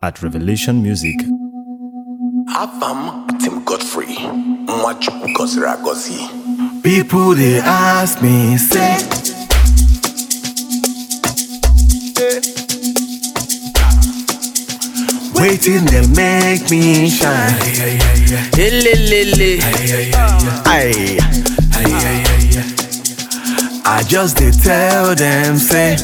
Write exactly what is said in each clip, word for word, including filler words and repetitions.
at Revelation Music. Avam Tim Godfrey, Mwachu Gosira Gosi. People they ask me, say, waiting they make me shine. Aye, I just they tell them, say,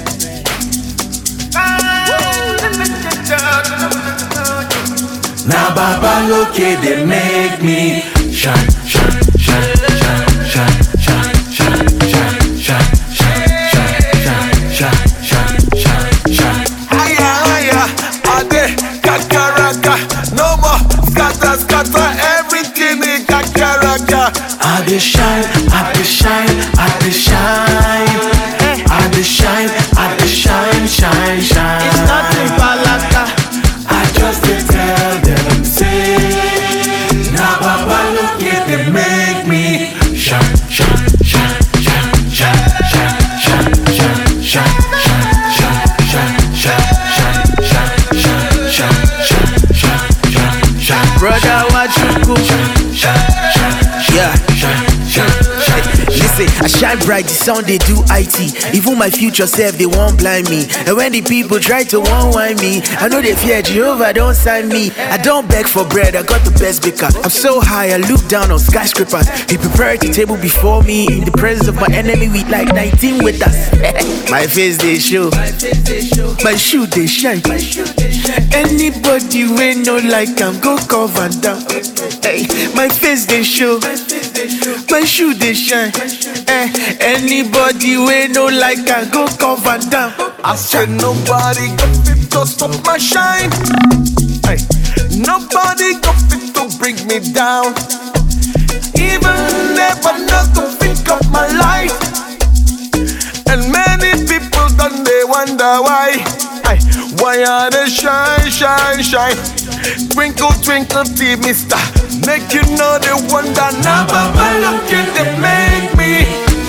now Baba look it, they make me shine, shine, shine, shine, shine, shine, shine, shine, shine, shine, shine, shine, shine, shine. Aya, aya, ade, kakaraka, no more scatter, scatter, everything in kakaraka. I dey shine, I dey shine, I dey shine, I dey shine, I dey shine, shine, shine. It's nothing but laka. I just dey tell them, say, now Baba look it, they make me shine, shine, shine, shine, shine, shine, shine, shine, shine, shine, shine, shine, shine, shine, shine, shine, shine, shine, shine, shine. Brother, what you go? Yeah. Listen, I shine bright, the sound they do I T. Even my future self, they won't blind me. And when the people try to one-wine me, I know they fear Jehovah, don't sign me. I don't beg for bread, I got the best baker. I'm so high, I look down on skyscrapers. He prepared the table before me, in the presence of my enemy with like nineteen with us. My face they show, my shoe they shine. Anybody we know like I'm go cover down. Hey, my face they show, my shoe they shine. Eh, anybody we know like I go cover down. I said nobody got fit to stop my shine. Hey, nobody got fit to bring me down. Even never not to think of my life. And many people done they wonder why. Hey, why are they shine, shine, shine? Twinkle, twinkle, tea, mister. Make you know they wonder. Now Baba look at they make me.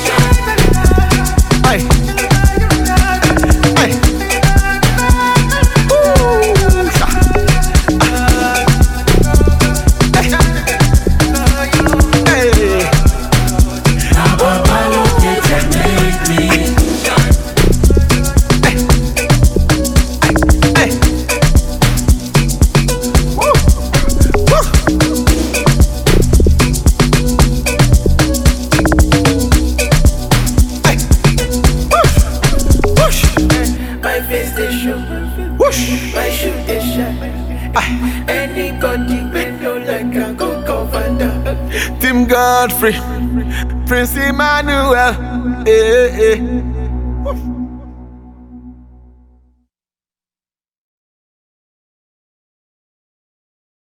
Aye. Aye. Ooh. Hey. Now Baba look at they make me. Hey. Hey. Woo. Woo. My face they show, Whoosh. my shoe they shine. Anybody we know like I go cover down. Tim Godfrey, Prince Emmanuel, eh, eh.